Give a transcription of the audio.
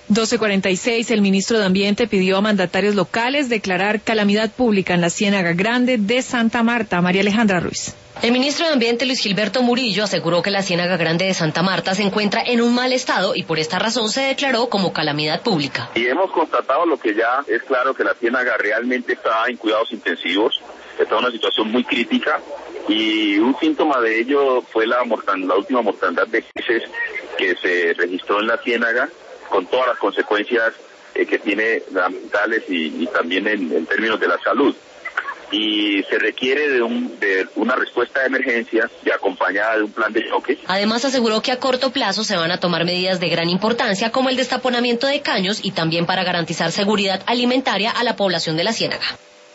12:46, el ministro de Ambiente pidió a mandatarios locales declarar calamidad pública en la Ciénaga Grande de Santa Marta. María Alejandra Ruiz. El ministro de Ambiente, Luis Gilberto Murillo, aseguró que la Ciénaga Grande de Santa Marta se encuentra en un mal estado y por esta razón se declaró como calamidad pública. Y hemos constatado lo que ya es claro, que la Ciénaga realmente está en cuidados intensivos, está en una situación muy crítica, y un síntoma de ello fue la última mortandad de peces que se registró en la Ciénaga, con todas las consecuencias que tiene ambientales y también en términos de la salud. Y se requiere de una respuesta de emergencia y acompañada de un plan de choque. Además aseguró que a corto plazo se van a tomar medidas de gran importancia como el destaponamiento de caños y también para garantizar seguridad alimentaria a la población de la Ciénaga.